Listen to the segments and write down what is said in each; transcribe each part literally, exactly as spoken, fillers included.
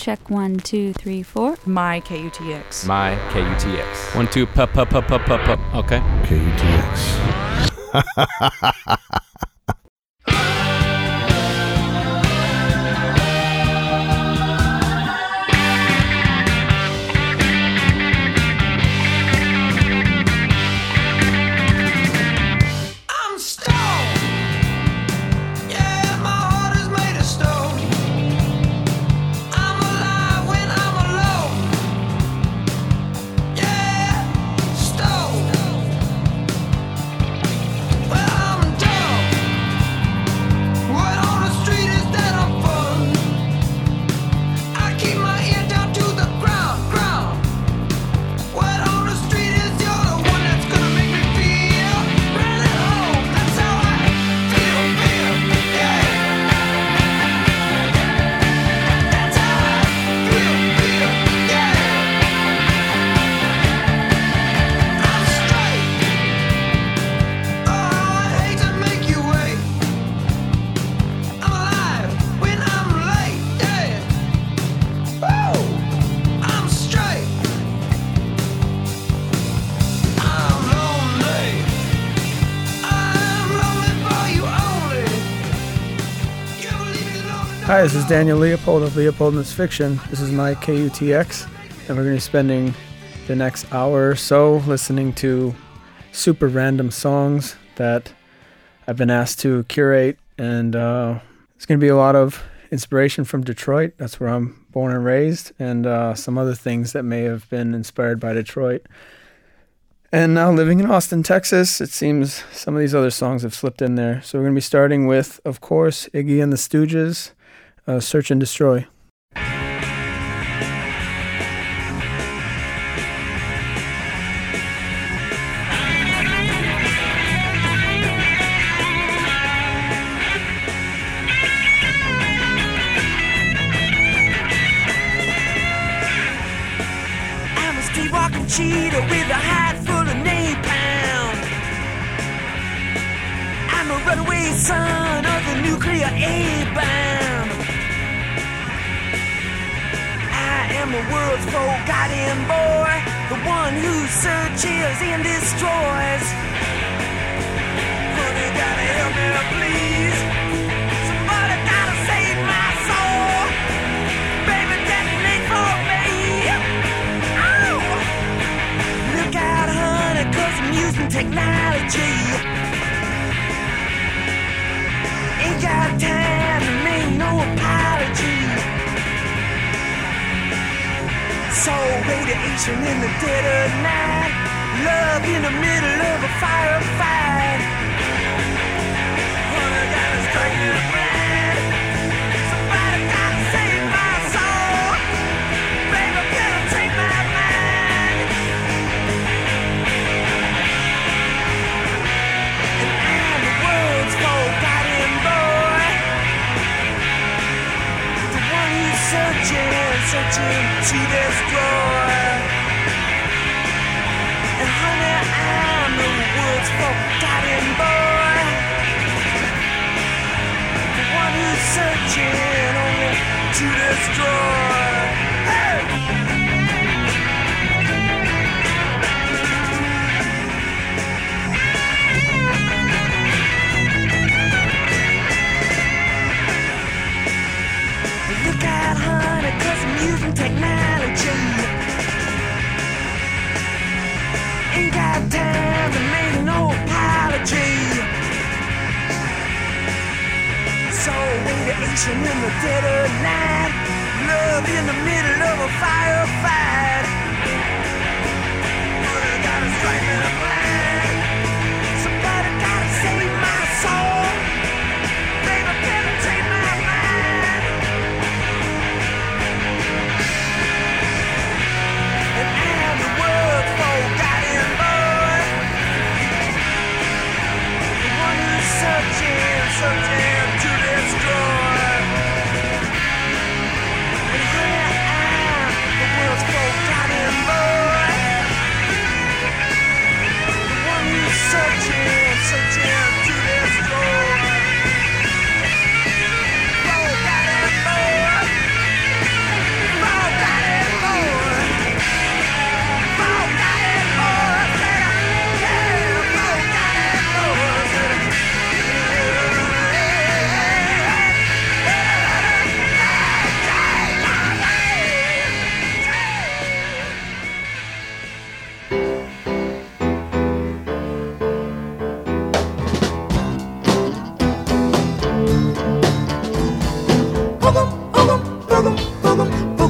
check one, two, three, four. My K U T X. My K U T X. One, two, pup, pup, pup, pup, pup, pup. Okay. K U T X. Hi, this is Daniel Leopold of Leopold and Its Fiction. This is my K U T X, and we're going to be spending the next hour or so listening to super random songs that I've been asked to curate, and uh, it's going to be a lot of inspiration from Detroit. That's where I'm born and raised, and uh, some other things that may have been inspired by Detroit. And now living in Austin, Texas, it seems some of these other songs have slipped in there. So we're going to be starting with, of course, Iggy and the Stooges, uh, Search and Destroy. Cheetah with a hide full of napalm. I'm a runaway son of the nuclear A-bomb. I am a world's forgotten boy, the one who searches and destroys. Honey, gotta help me, please. Somebody gotta save my soul. Baby, detonate for me. Look out, honey, 'cause I'm using technology. Ain't got time to make no apology. So radiation in the dead of night, love in the middle of a firefight. Honey, gotta strike it right. Somebody gotta save my soul. Baby, penetrate my mind. Searching, searching to destroy. And honey, I'm the world's forgotten boy, the one who's searching only to destroy. Hey! Look out, honey, 'cause I'm using technology. Ain't got time to make no apology. So radiation in the dead of night, love in the middle of a firefight. Honey, gotta strike me blind. Somebody gotta save my soul. Baby, penetrate my mind. And I'm the world's forgotten boy, the one who's searching, searching to destroy.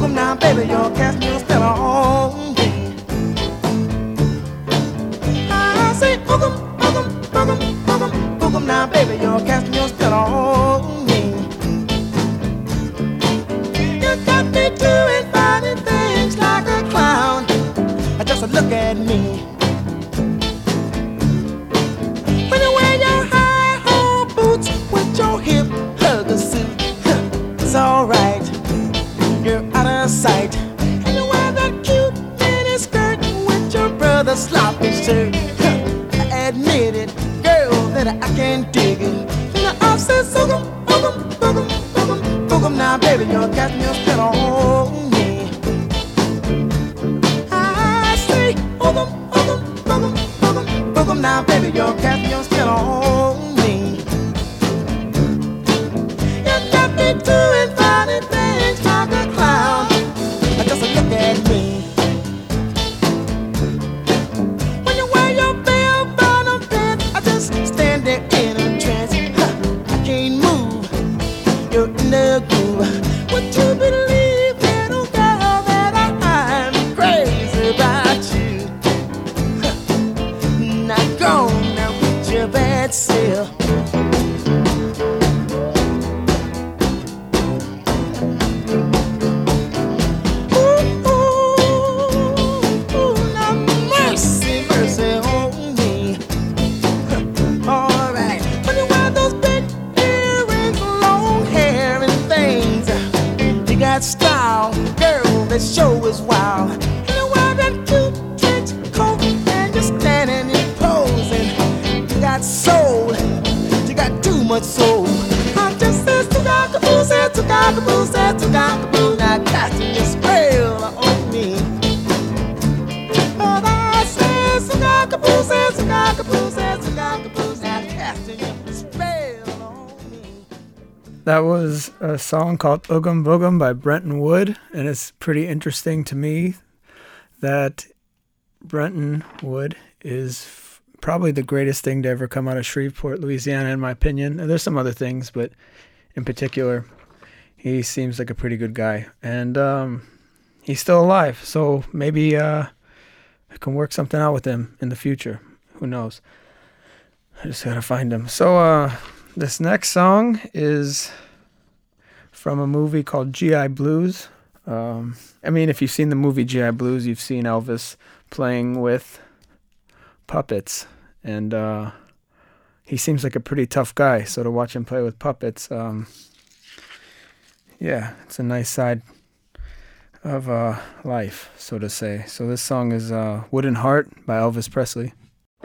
boogum now, baby, you're casting your spell on me. I say boogum, boogum, boogum, boogum, boogum now, baby, you're casting your spell on me. You got me doing funny things like a clown. Just look at me. When you wear your high-hole boots with your hip hugger suit, it's alright, you're out of sight. And you wear that cute mini skirt with your brother's sloppy shirt. I admit it, girl, that I can't dig it. And I say, boogum, boogum, boogum, boogum, boogum now, baby, you're casting your spell on me. I say, boogum, boogum, boogum, boogum, boogum now, baby, you're casting your spell on me. You got me doing funny things like a clown. Just look at me. When you wear your bell bottom pants, I just stand there in a trance. I can't move, you're in the groove. Would you believe, little girl, that I'm crazy about you? Now go now with your bad self. Style, girl, that show is wild. And you wear that cute trench coat and you're standing and posing. You got soul, you got too much soul. I just said to cockaboo, said to cockaboo, said to cockaboo. Now casting your spell on me. But I said to cockaboo, said to cockaboo, said to cockaboo. Now casting your spell on me. That was a song called Oogum Boogum by Brenton Wood, and it's pretty interesting to me that Brenton Wood is f- probably the greatest thing to ever come out of Shreveport, Louisiana, in my opinion. And there's some other things, but in particular, he seems like a pretty good guy. And um, he's still alive, so maybe uh, I can work something out with him in the future. Who knows? I just gotta find him. So, uh... this next song is from a movie called G I Blues. Um, I mean, if you've seen the movie G I Blues, you've seen Elvis playing with puppets. And uh, he seems like a pretty tough guy. So to watch him play with puppets, um, yeah, it's a nice side of uh, life, so to say. So this song is uh, Wooden Heart by Elvis Presley.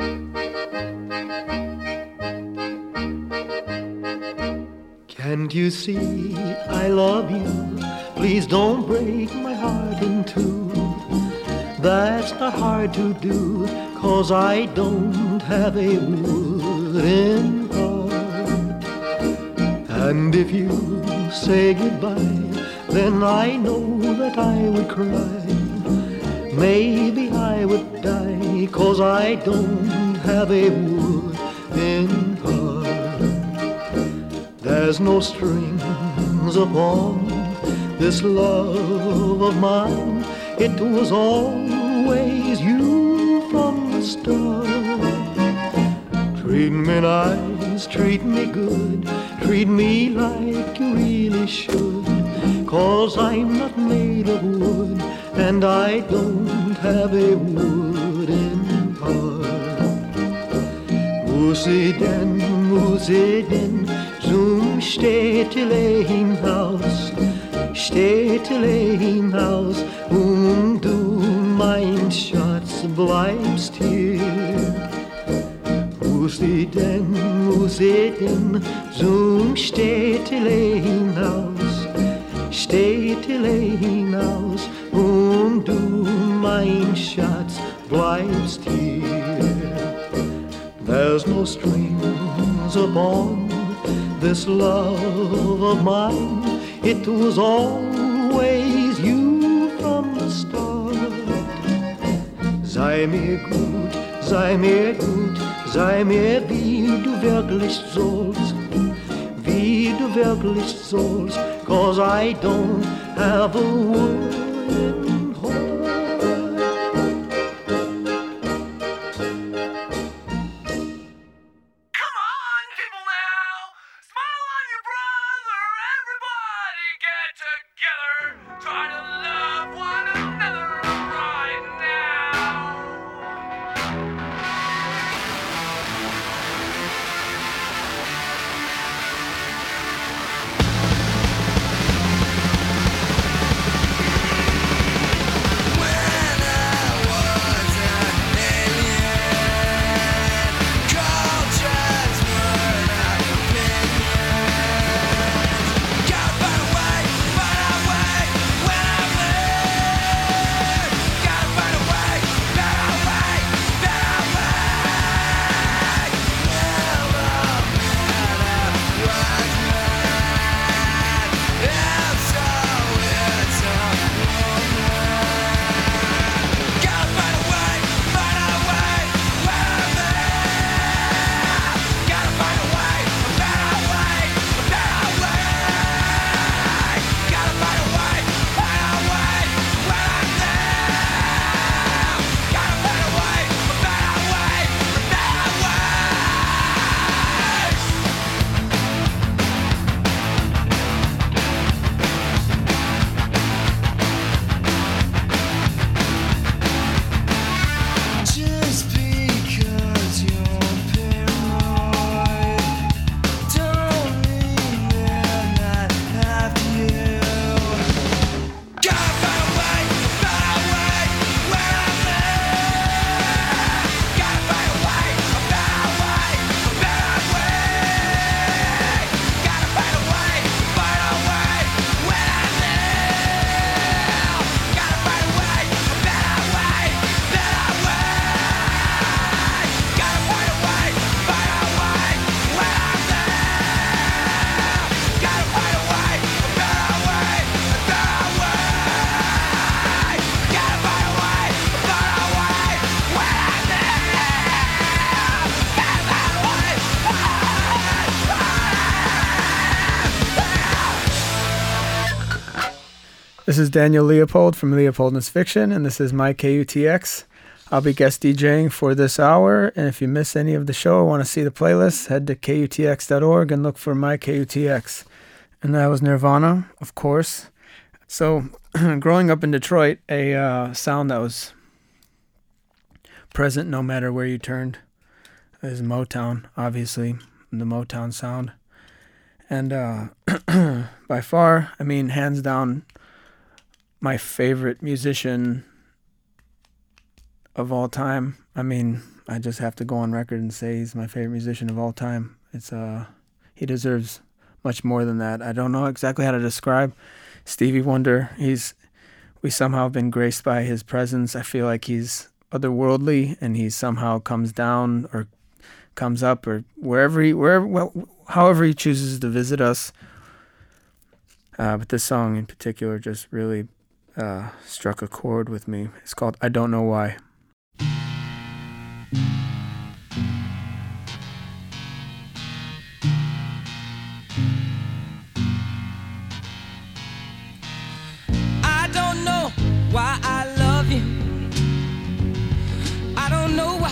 Can't you see I love you? Please don't break my heart in two. That's not hard to do, 'cause I don't have a wooden heart. And if you say goodbye, then I know that I would cry. Maybe I would die, 'cause I don't have a wooden heart. There's no strings upon this love of mine. It was always you from the start. Treat me nice, treat me good, treat me like you really should. 'Cause I'm not made of wood, and I don't have a wooden heart. Musi den, musi den, zum Städtelein-Haus, Städtelein-Haus, und du, mein Schatz, bleibst hier. Muss ich denn, muss ich denn zum Städtelein-Haus, Städtelein-Haus, und du, mein Schatz, bleibst hier. There's no strings upon this love of mine. It was always you from the start. Sei mir gut, sei mir gut, sei mir wie du wirklich sollst, wie du wirklich sollst, 'cause I don't have a word This is Daniel Leopold from Leopoldness Fiction, and this is my K U T X. I'll be guest DJing for this hour, and if you miss any of the show or want to see the playlist, head to K U T X dot org and look for my K U T X. And that was Nirvana, of course. So, growing up in Detroit, a uh, sound that was present no matter where you turned is Motown, obviously, the Motown sound. And uh, by far, I mean, hands down, my favorite musician of all time. I mean, I just have to go on record and say he's my favorite musician of all time. It's uh, he deserves much more than that. I don't know exactly how to describe Stevie Wonder. He's we somehow have been graced by his presence. I feel like he's otherworldly, and he somehow comes down or comes up or wherever he wherever well, however he chooses to visit us. Uh, but this song in particular just really uh, struck a chord with me. It's called "I Don't Know Why." I don't know why I love you. I don't know why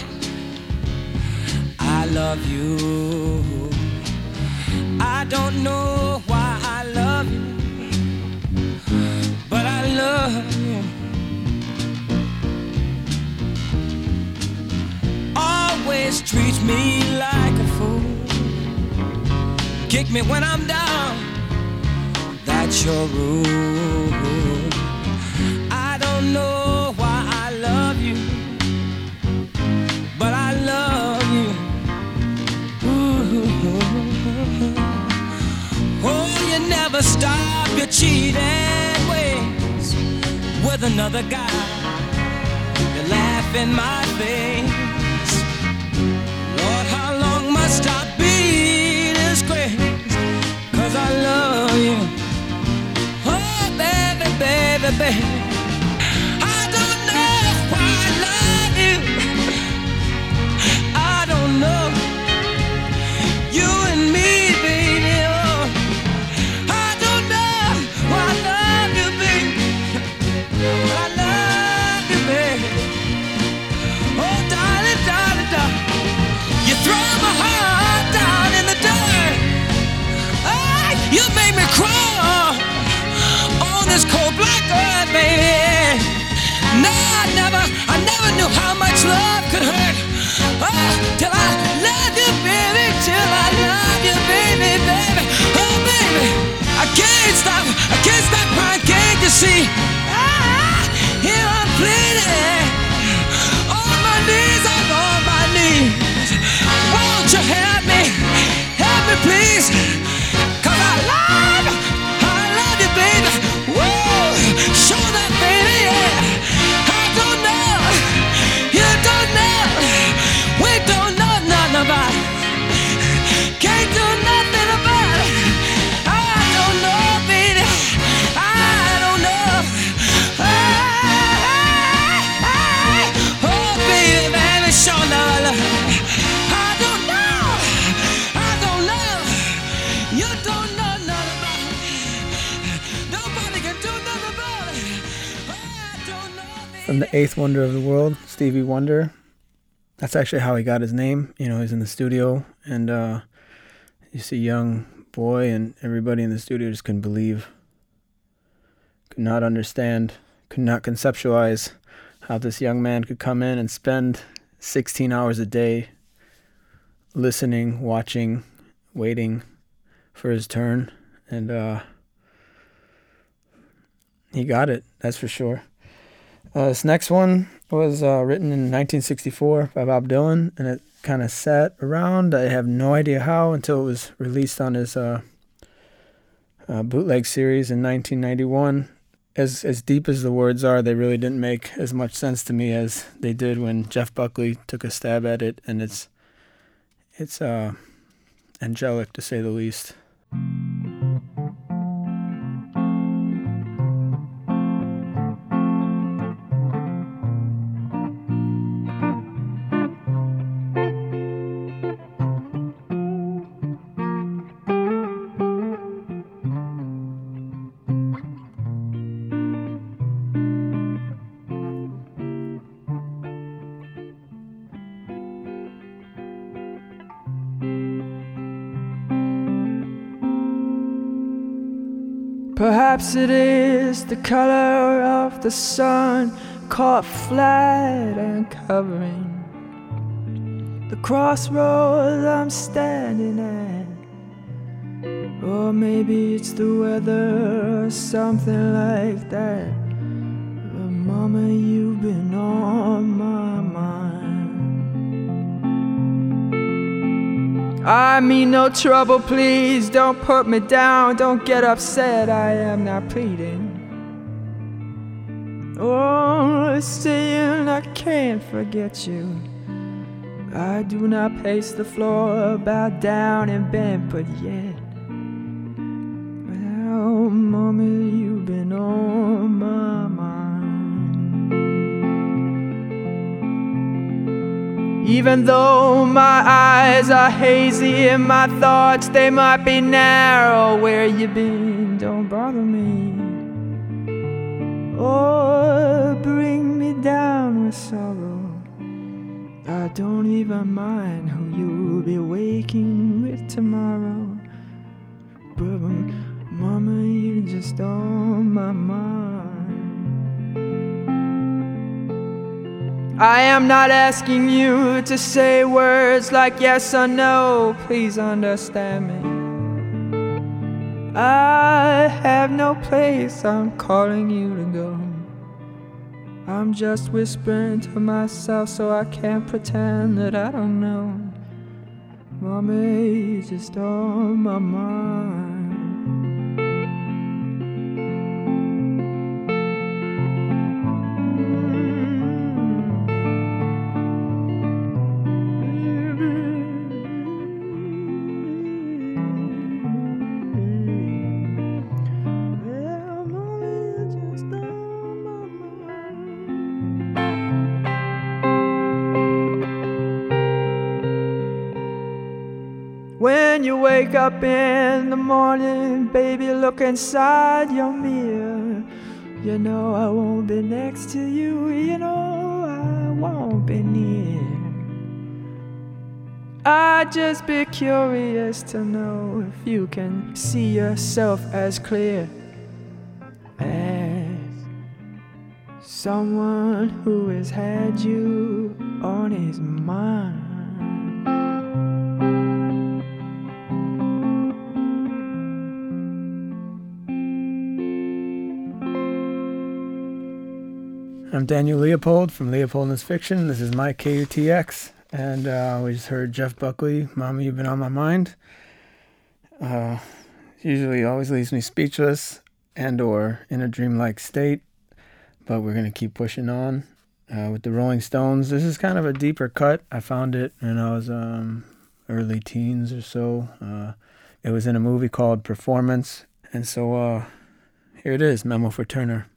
I love you. I don't know why I love you, but I love you. Always treat me like a fool. Kick me when I'm down. That's your rule. I don't know why I love you, but I love you. Ooh. Oh, you never stop your cheating ways with another guy. You laugh in my face. Lord, how long must I be disgraced? 'Cause I love you. Oh, baby, baby, baby. I don't know why I love you. I don't know. You and me, baby, oh. I don't know why I love you, baby. I love you, baby. Oh, darling, darling, darling. You throw my heart down in the dirt. Oh, you make me crawl on this cold black earth, baby. No, I never, I never knew how much love could hurt. Oh, till I love you, baby, till I love you, baby, baby. Oh, baby, I can't stop, I can't stop crying, can't you see? Ah, here I'm pleading, on my knees, I'm on my knees. Won't you help me, help me please? 'Cause I love, I love you, baby. Woo, show that, baby, yeah. I don't know, you don't know, we don't know nothing about it. Can't do nothing about it. I don't know, baby, I don't know. Oh, baby, baby, show no love. I don't know, I don't know, you don't know nothing about it. Nobody can do nothing about it. I don't know, baby. From the eighth wonder of the world, Stevie Wonder. That's actually how he got his name. You know, he's in the studio, and uh, you see a young boy, and everybody in the studio just couldn't believe, could not understand, could not conceptualize how this young man could come in and spend sixteen hours a day listening, watching, waiting for his turn. And uh, he got it, that's for sure. Uh, this next one was uh, written in nineteen sixty-four by Bob Dylan, and it kind of sat around. I have no idea how until it was released on his uh, uh, bootleg series in nineteen ninety-one. As as deep as the words are, they really didn't make as much sense to me as they did when Jeff Buckley took a stab at it, and it's it's uh, angelic to say the least. Perhaps it is the color of the sun caught flat and covering the crossroads I'm standing at. Or maybe it's the weather or something like that. But mama, you've been on my mind. I mean no trouble, please don't put me down. Don't get upset, I am not pleading. Oh, saying I can't forget you. I do not pace the floor, bow down and bend, but yet, well, mommy, you've been on my mind. Even though my eyes are hazy and my thoughts, they might be narrow, where you been, don't bother me. Or bring me down with sorrow. I don't even mind who you'll be waking with tomorrow. But mama, you're just on my mind. I am not asking you to say words like yes or no. Please understand me. I have no place I'm calling you to go. I'm just whispering to myself so I can't pretend that I don't know. Mommy, you're just on my mind. When you wake up in the morning, baby, look inside your mirror. You know I won't be next to you, you know I won't be near. I'd just be curious to know if you can see yourself as clear as someone who has had you on his mind. I'm Daniel Leopold from Leopold and His Fiction. This is my K U T X. And uh, we just heard Jeff Buckley, Mama, You've Been on My Mind. Uh, usually always leaves me speechless and or in a dreamlike state. But we're going to keep pushing on uh, with the Rolling Stones. This is kind of a deeper cut. I found it when I was um, early teens or so. Uh, it was in a movie called Performance. And so uh, here it is, Memo for Turner.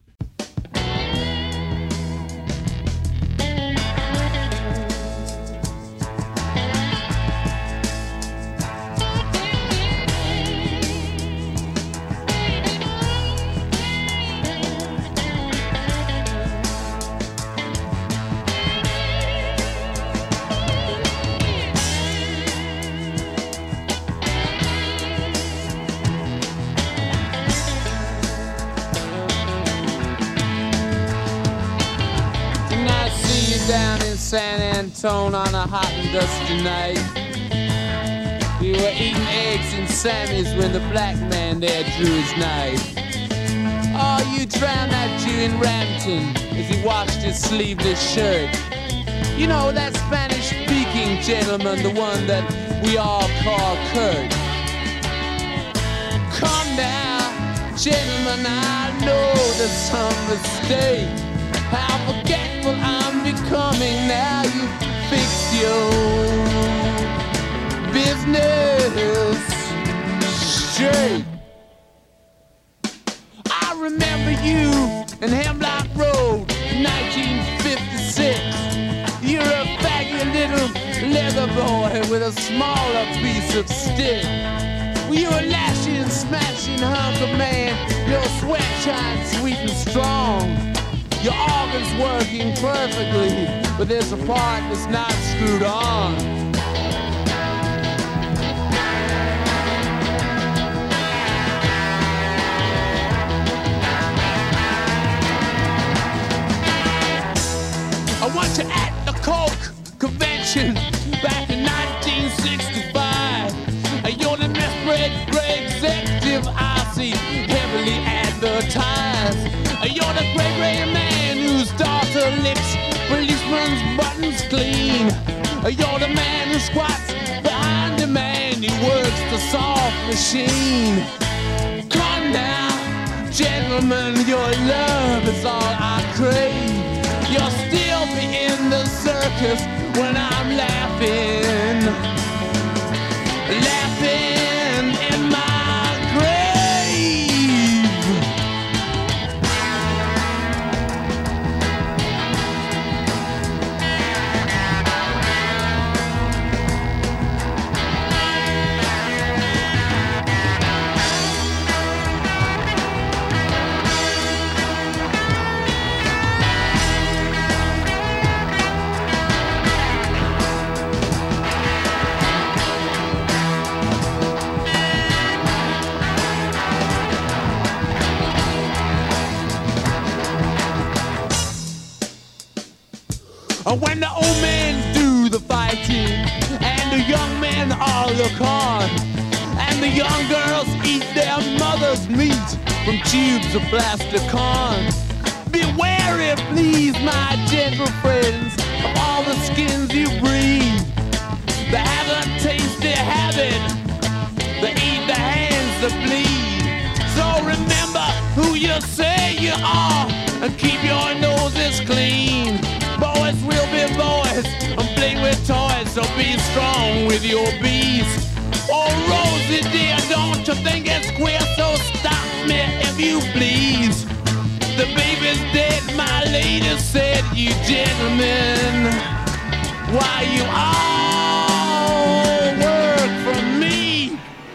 Down in San Antone on a hot and dusty night, we were eating eggs and Sammy's when the black man there drew his knife. Oh, you drowned that Jew in Rampton as he washed his sleeveless shirt. You know, that Spanish-speaking gentleman, the one that we all call Kurt. Come now, gentlemen, I know there's some mistake. How forgetful I'm becoming now. You fix your business straight. I remember you in Hemlock Road, nineteen fifty-six. You're a faggy little leather boy with a smaller piece of stick. Well, you're a lashing and smashing hunk of man. Your sweat shines sweet and strong. Your organ's working perfectly, but there's a part that's not screwed on. station back in nineteen sixty-five. You're the misread great executive I see heavily advertised. You're the great gray man whose daughter licks policeman's buttons clean. You're the man who squats behind the man who works the soft machine. Come now, gentlemen, your love is all I crave. You'll still be in the circus when I'm laughing, laughing in my grave. When the old men do the fighting and the young men all look on, and the young girls eat their mother's meat from tubes of plastic corn. Be wary, please, my gentle friends, of all the skins you breathe. They haven't tasted habit, they eat the hands that bleed. So remember who you say you are and keep your noses clean. Boys will be boys and play with toys, so be strong with your bees. Oh, Rosie dear, don't you think it's queer? So stop me if you please. The baby's dead, my lady said, you gentlemen, why you all work for me.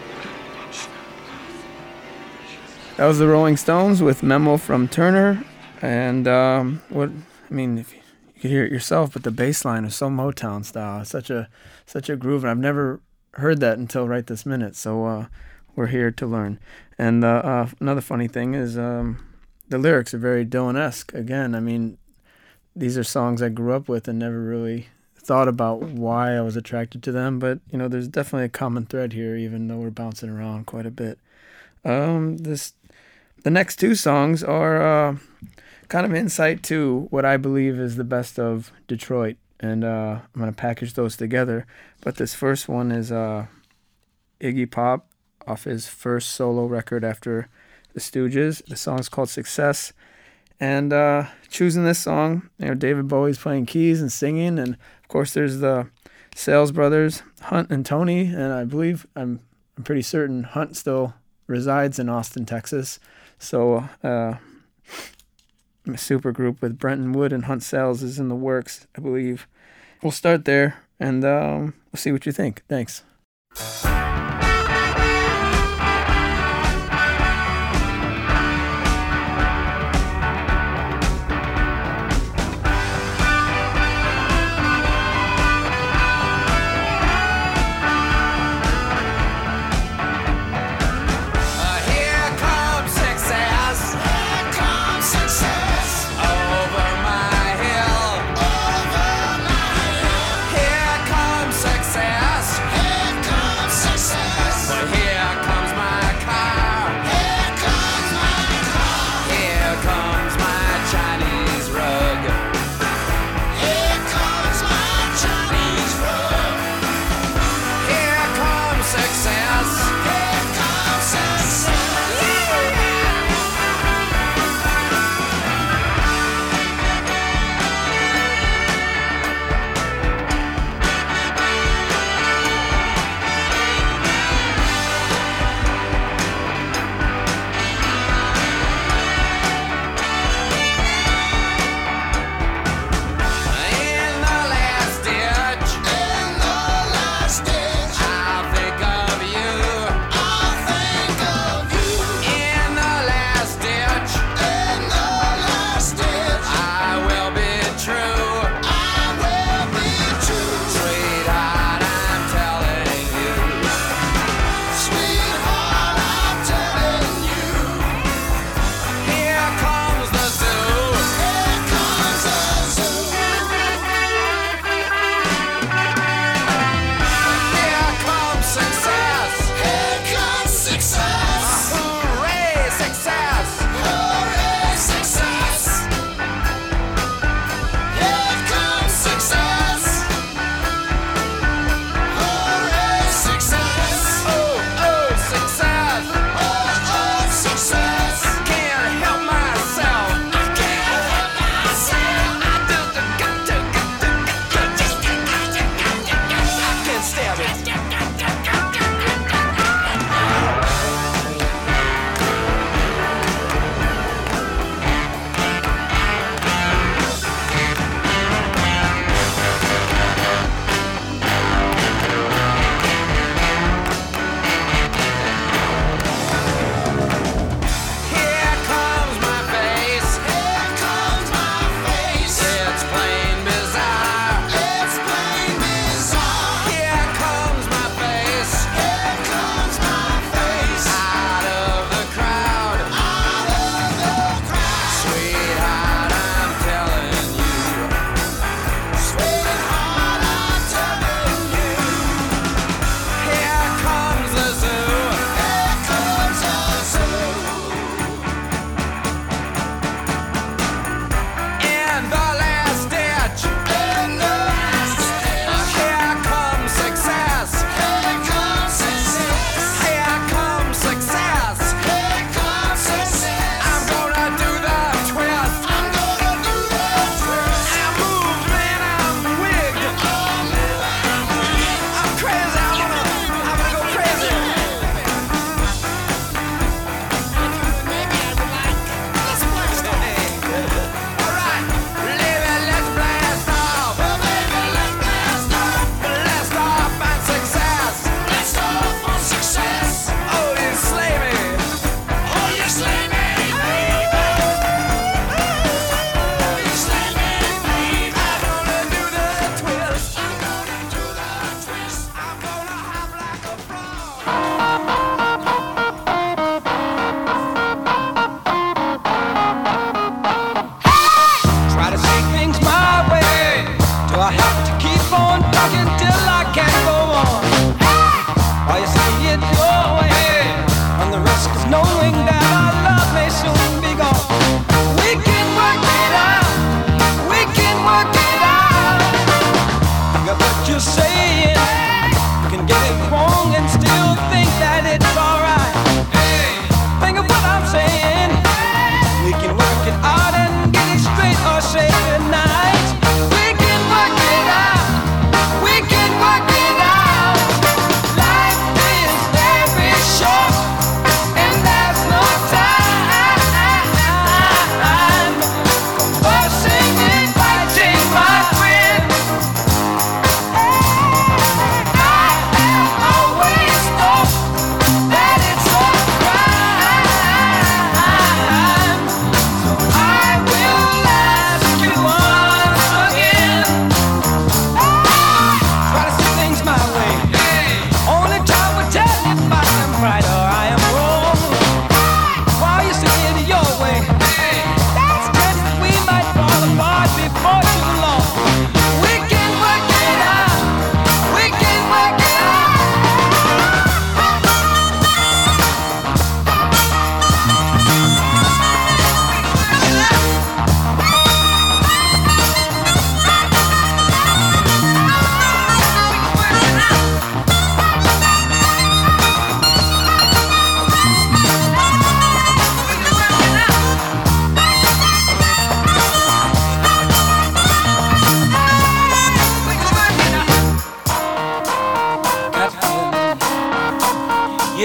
That was the Rolling Stones with Memo from Turner. And um, what, I mean, if you, you could hear it yourself, but the bass line is so Motown style. It's such a such a groove, and I've never heard that until right this minute. So uh, we're here to learn. And uh, uh, another funny thing is um, the lyrics are very Dylan-esque. Again, I mean, these are songs I grew up with and never really thought about why I was attracted to them. But you know, there's definitely a common thread here, even though we're bouncing around quite a bit. Um, this the next two songs are. Uh, kind of insight to what I believe is the best of Detroit, and uh, I'm going to package those together. But this first one is uh, Iggy Pop off his first solo record after the Stooges. The song's called Success, and uh, choosing this song, you know, David Bowie's playing keys and singing, and of course there's the Sales Brothers, Hunt and Tony, and I believe, I'm, I'm pretty certain Hunt still resides in Austin, Texas, so... Uh, A super group with Brenton Wood and Hunt Sales is in the works, I believe. We'll start there, and um, we'll see what you think. Thanks. Here comes success. Here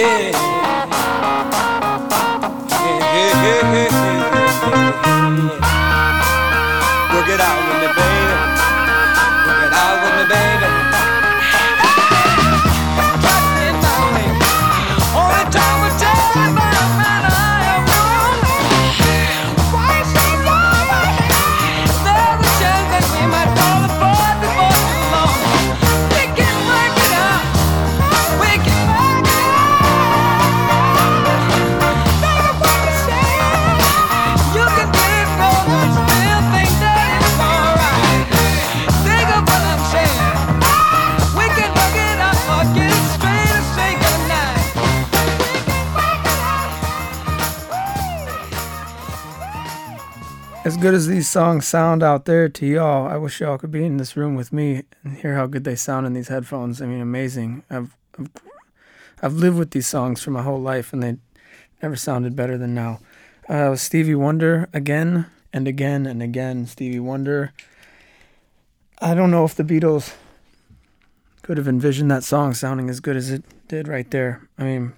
yeah. Yeah, yeah, yeah, yeah, yeah. Work it out with me, baby. Work it out with me, baby. Only time will tell if I'm right or I am wrong. Why she love? There's a chance that we might fall apart before too long. We can work it out. We can work it out. Baby, what you say? You can get it wrong, but still think that it's alright. Think of what I'm saying. We can work it out or get it straight or say goodnight. As good as these songs sound out there to y'all, I wish y'all could be in this room with me and hear how good they sound in these headphones. I mean, amazing. I've I've, I've lived with these songs for my whole life, and they never sounded better than now. Uh, Stevie Wonder, again and again and again. Stevie Wonder. I don't know if the Beatles could have envisioned that song sounding as good as it did right there. I mean,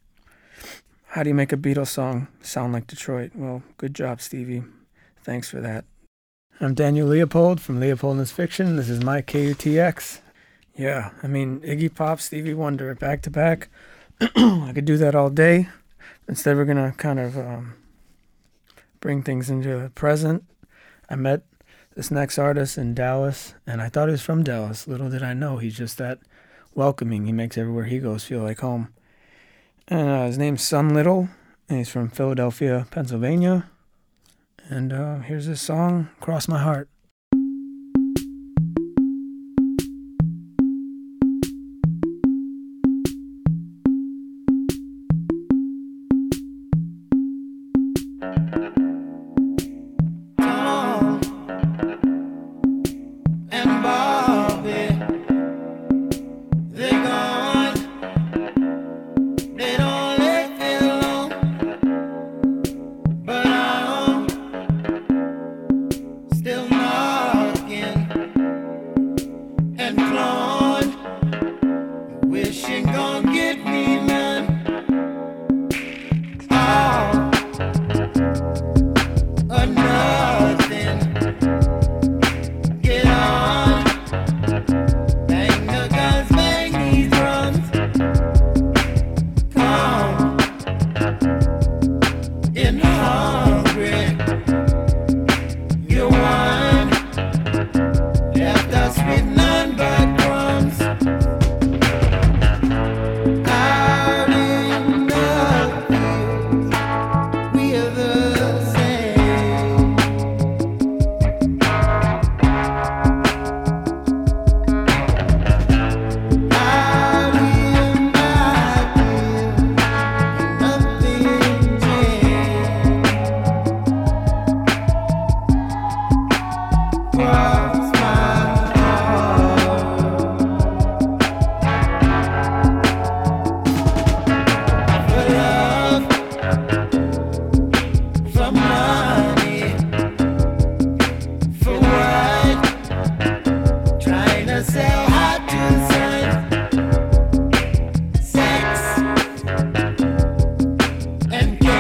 how do you make a Beatles song sound like Detroit? Well, good job, Stevie. Thanks for that. I'm Daniel Leopold from Leopold and His Fiction. This is my K U T X. Yeah, I mean, Iggy Pop, Stevie Wonder, back to back. I could do that all day. Instead, we're going to kind of um, bring things into the present. I met this next artist in Dallas, and I thought he was from Dallas. Little did I know, he's just that welcoming. He makes everywhere he goes feel like home. And uh, his name's Son Little, and he's from Philadelphia, Pennsylvania. And uh, here's this song, Cross My Heart.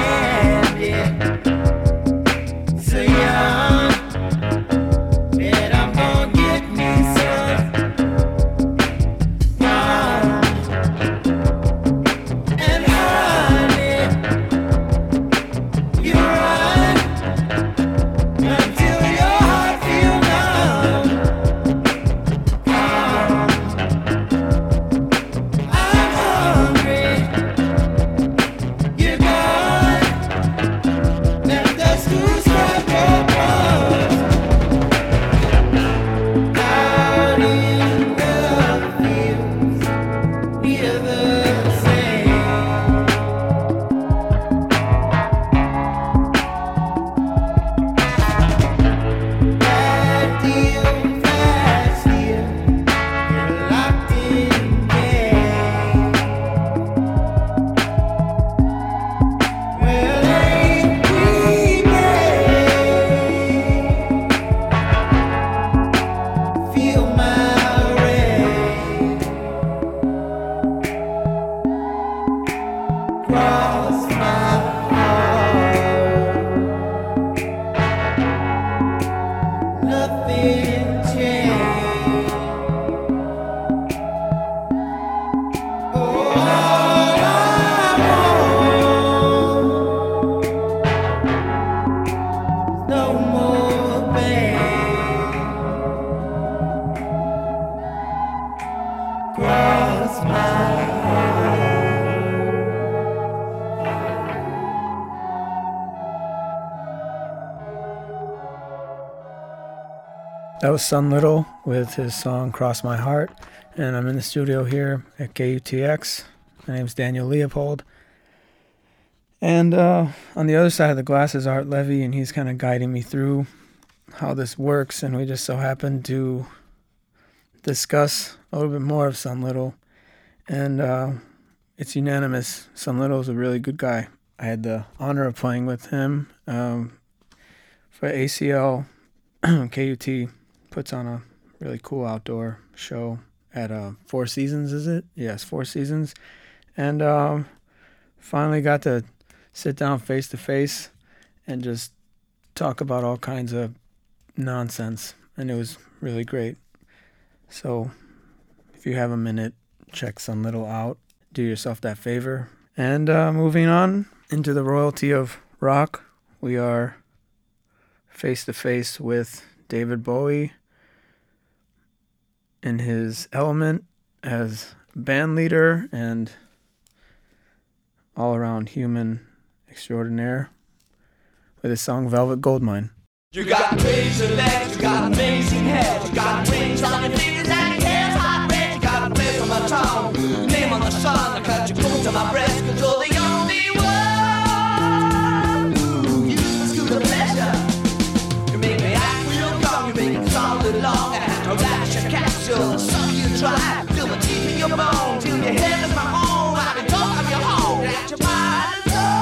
Yeah. nothing changed. All I want is no more pain. Cross my That was Sun Little with his song Cross My Heart, and I'm in the studio here at K U T X. My name's Daniel Leopold, and uh, on the other side of the glass is Art Levy, and he's kind of guiding me through how this works, and we just so happened to discuss a little bit more of Sun Little, and uh, it's unanimous. Sun Little is a really good guy. I had the honor of playing with him um, for A C L. K U T puts on a really cool outdoor show at uh, Four Seasons, is it? Yes, Four Seasons. And um, finally got to sit down face to face and just talk about all kinds of nonsense. And it was really great. So if you have a minute, check Sun Little out. Do yourself that favor. And uh, moving on into the royalty of rock, we are face to face with David Bowie in his element as band leader and all-around human extraordinaire with his song Velvet Goldmine. You got crazy legs, you got amazing hair, you got rings on your fingers and your hair's hot red. You got a place on my tongue, your name on the sun, I cut you close to my breast, cause you're the only one who used to the pleasure. You make me act real calm, you make it solid long, and I relax your capsule, suck you dry, feel the teeth in your bone, till your head is my home, I've been talking your home, at your body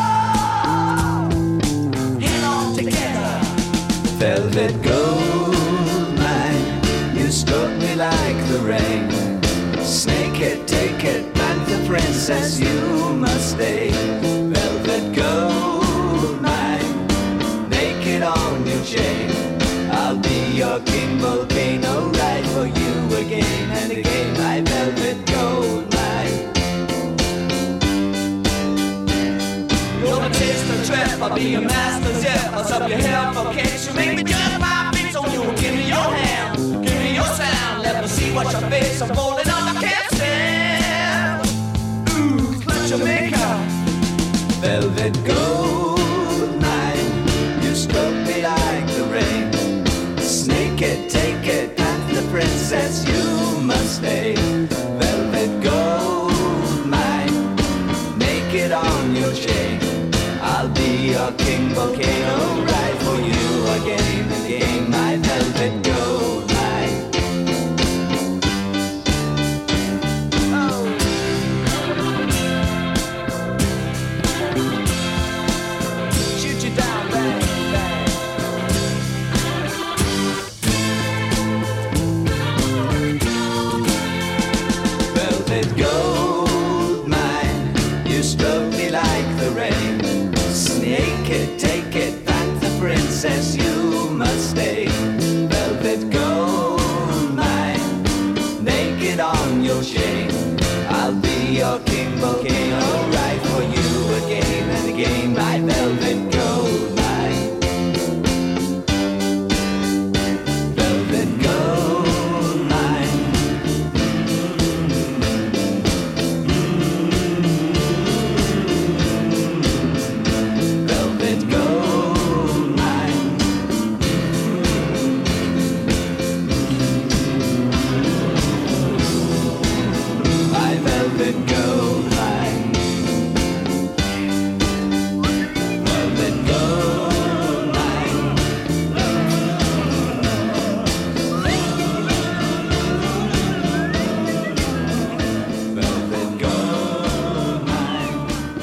soul, get on together. Velvet goldmine, you struck me like the rain. Snake it, take it, panther princess, you must stay. Velvet goldmine, naked on your chain. I'll be your king volcano, ride for you again and again, my velvet goldmine. You're a taste of trip, I'll be a master zip. I'll sub your hair for kicks. You make me jump my feet, so you give me your hand, give me your sound. Let me see what your face. I'm falling on, I can't stand. Ooh, clutch your makeup. Velvet goldmine, you struck me like the rain. Snake it, take it, panther princess, you must stay. Velvet goldmine, naked on your chain. I'll be your king volcano, ride for you again and again, my velvet goldmine. Oh. Shoot you down, bang, bang. Velvet goldmine, you struck me like the rain. Snake it, take it, panther princess, you must stay. Velvet goldmine, naked on your chain. I'll be your king volcano, ride for you again and again, my velvet goldmine. Velvet goldmine. Velvet goldmine. My velvet goldmine. Velvet goldmine. Velvet goldmine.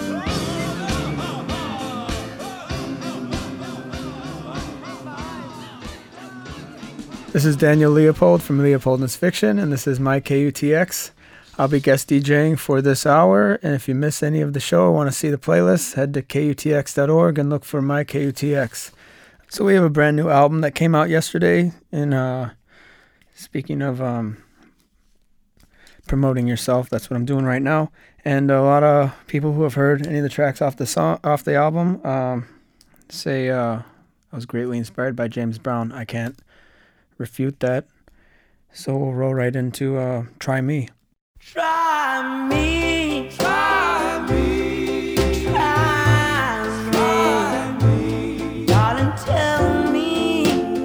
This is Daniel Leopold from Leopoldness Fiction, and this is my K U T X. I'll be guest DJing for this hour, and if you miss any of the show or want to see the playlist, head to K U T X dot org and look for my K U T X. So we have a brand new album that came out yesterday. And uh, speaking of um, promoting yourself, that's what I'm doing right now. And a lot of people who have heard any of the tracks off the song, off the album, um, say uh, I was greatly inspired by James Brown. I can't refute that. So we'll roll right into uh, Try Me. Try me, try me, try me, try me. Darling, tell me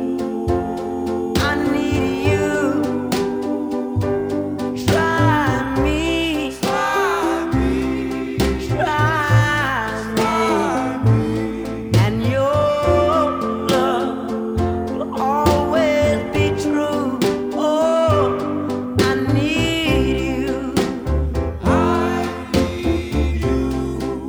I need you. Try me, try me, try me, and your love will always be true. Oh, I need you. I need you.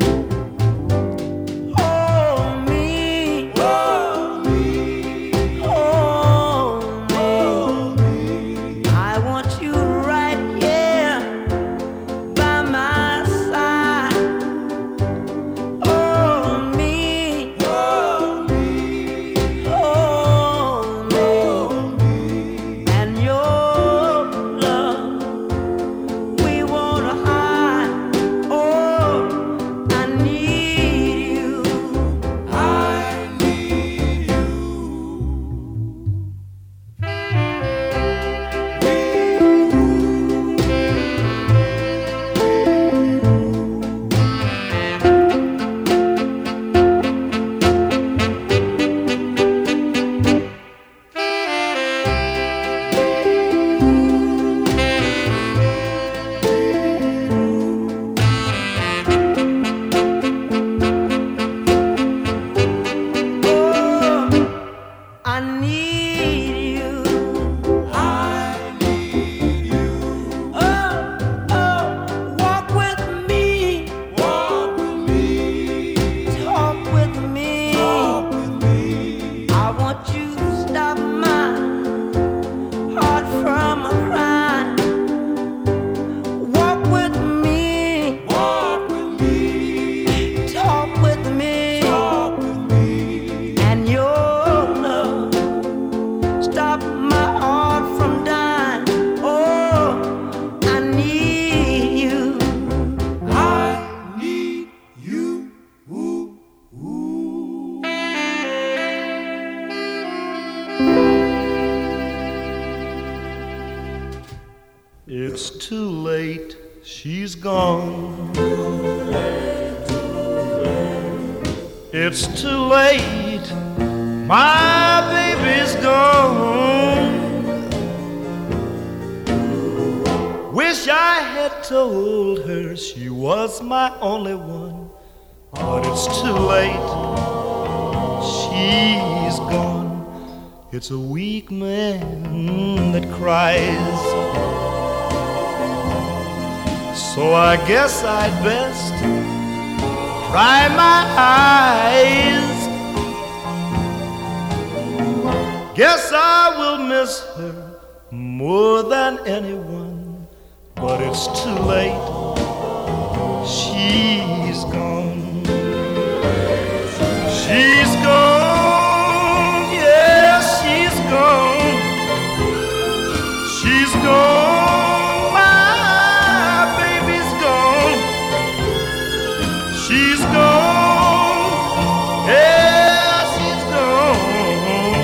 Hold me, hold me, hold me, hold me. I want you right here by my side. Hold me, hold me, hold me, and your love we wanna hide. Oh, I need you. I need you. Oh, I need you. I need you. Oh, oh, walk with me. Walk with me. Talk with me. Talk with me. I want you to stop my heart from crying. Walk with me. Walk with me. Talk with me. Talk with me. And your love stop my heart from dying. Oh, I need you. I need you. Ooh, ooh. It's too late, she's gone. It's too late, my baby's gone. Wish I had told her she was my only one, but it's too late, she's gone. It's a weak man that cries, so I guess I'd best dry my eyes. Guess I will miss her more than anyone, but it's too late, she's gone. She's gone, yes, she's gone. She's gone, my baby's gone. She's gone, yeah, she's gone.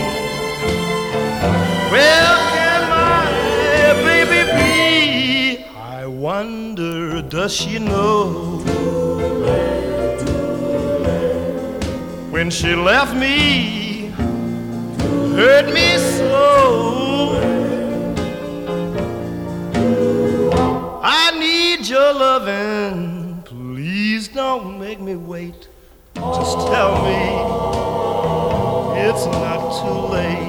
Where can my baby be? I wonder, does she know? When she left me, hurt me so. I need your loving, please don't make me wait. Just tell me it's not too late.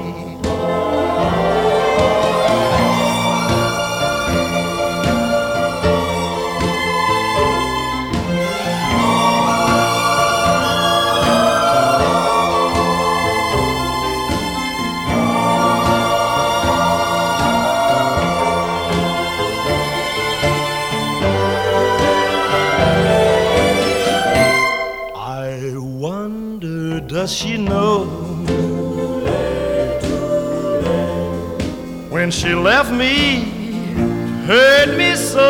Does she know when she left me hurt me so.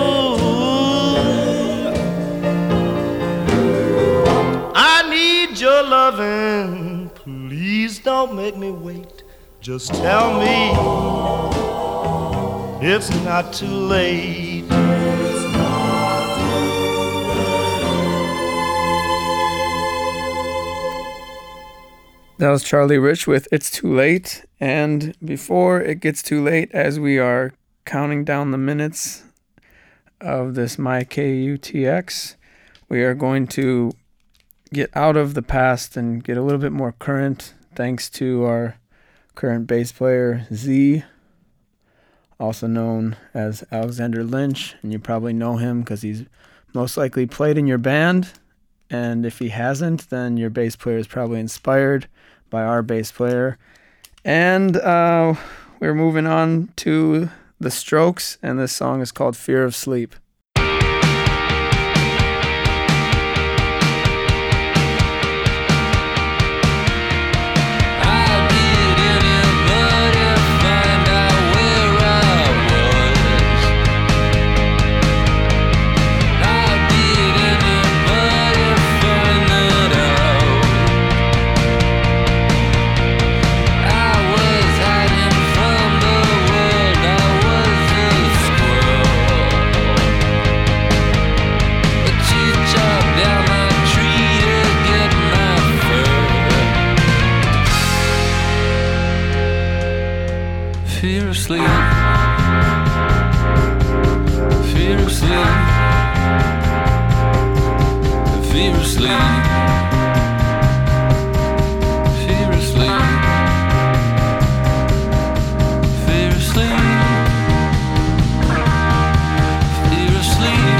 I need your loving, please don't make me wait. Just tell me it's not too late. That was Charlie Rich with It's Too Late. And before it gets too late, as we are counting down the minutes of this My K U T X, we are going to get out of the past and get a little bit more current, thanks to our current bass player, Z, also known as Alexander Lynch. And you probably know him because he's most likely played in your band. And if he hasn't, then your bass player is probably inspired by our bass player. And uh, we're moving on to The Strokes, and this song is called Fear of Sleep. Fear of sleep, fear of sleep, fear of sleep, fear of sleep, fear of sleep, fear of sleep,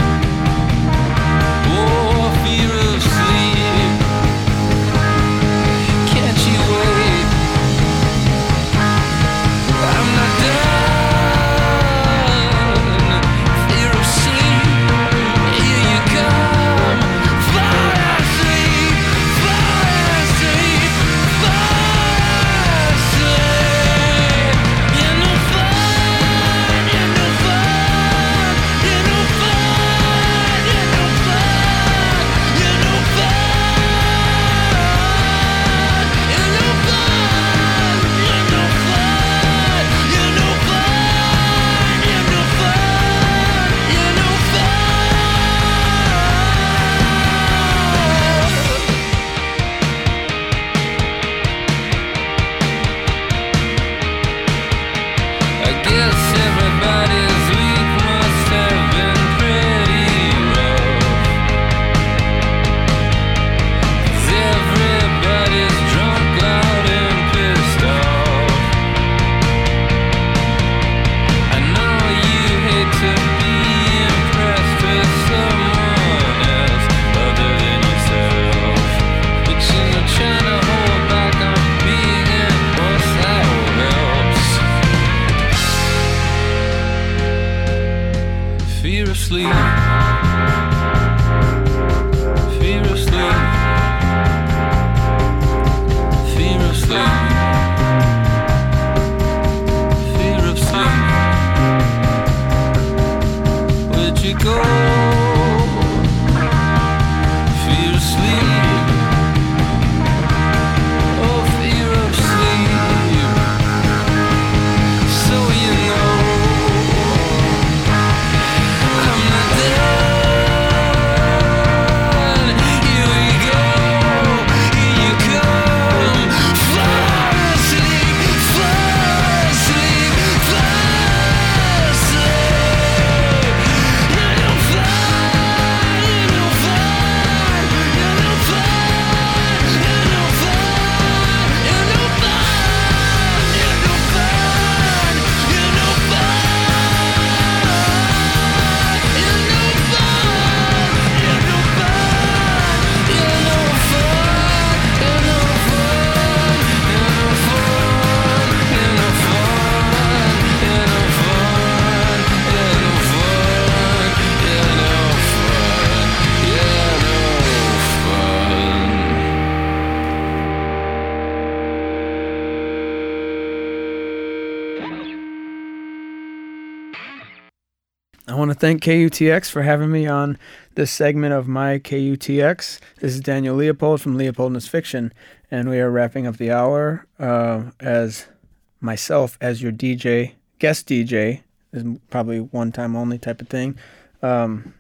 oh, fear of sleep, can't you wait? I'm not done. Fear of sleep, here you come, fly asleep. want to thank K U T X for having me on this segment of my K U T X. This is Daniel Leopold from Leopold and His Fiction, and we are wrapping up the hour uh, as myself as your D J, guest D J. This is probably one-time only type of thing. Um,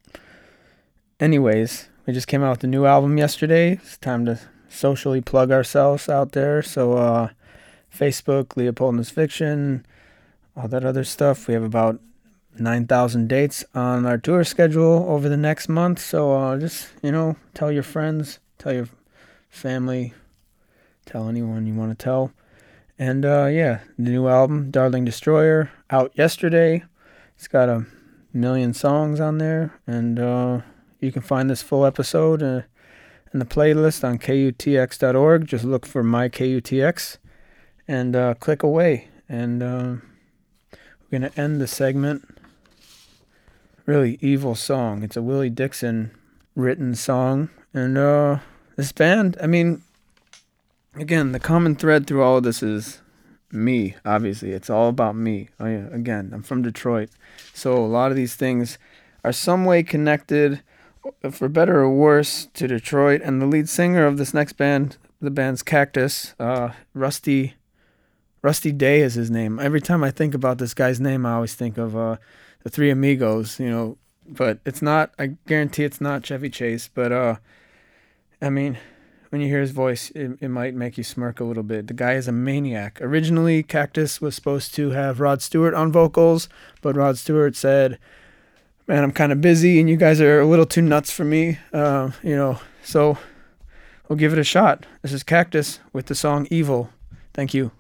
anyways, we just came out with a new album yesterday. It's time to socially plug ourselves out there. So uh, Facebook, Leopold and His Fiction, all that other stuff. We have about nine thousand dates on our tour schedule over the next month. So uh, just, you know, tell your friends, tell your family, tell anyone you want to tell. And uh, yeah, the new album, Darling Destroyer, out yesterday. It's got a million songs on there. And uh, you can find this full episode uh, in the playlist on K U T X dot org. Just look for My K U T X and uh, click away. And uh, we're going to end the segment. Really evil song. It's a Willie Dixon written song. And uh, this band, I mean, again, the common thread through all of this is me, obviously. It's all about me. Oh, yeah. Again, I'm from Detroit. So a lot of these things are some way connected, for better or worse, to Detroit. And the lead singer of this next band, the band's Cactus, uh, Rusty Rusty Day is his name. Every time I think about this guy's name, I always think of uh, the Three Amigos, you know. But it's not, I guarantee it's not Chevy Chase. But, uh, I mean, when you hear his voice, it, it might make you smirk a little bit. The guy is a maniac. Originally, Cactus was supposed to have Rod Stewart on vocals, but Rod Stewart said, man, I'm kind of busy, and you guys are a little too nuts for me, uh, you know, so we'll give it a shot. This is Cactus with the song Evil. Thank you.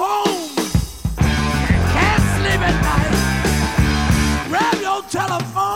Telephone.